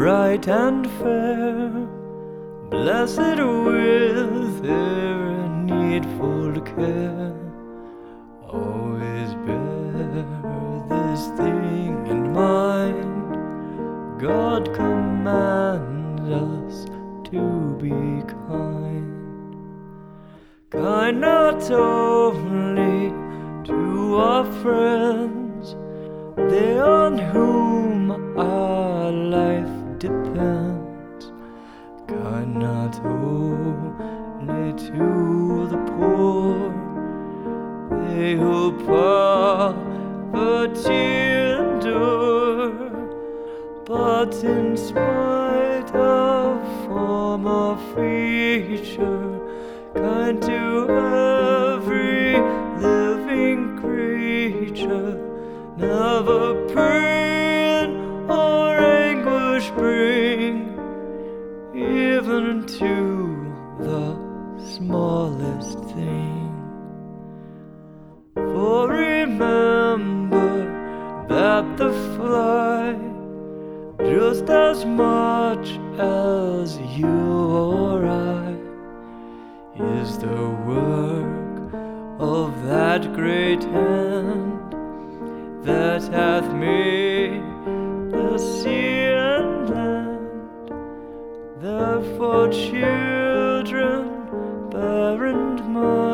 bright and fair, blessed with their needful care. Always bear this thing in mind: God commands us to be kind. Kind not only to our friends, they on whom our life depends. Kind not only to the poor, they who poverty endure, but in spite of form or feature, kind to every living creature, never pain or anguish bring, even to the smallest thing. For remember that the fly, just as much as you or I, is the work of that great hand that hath made the sea and land. Therefore, children, bear in mind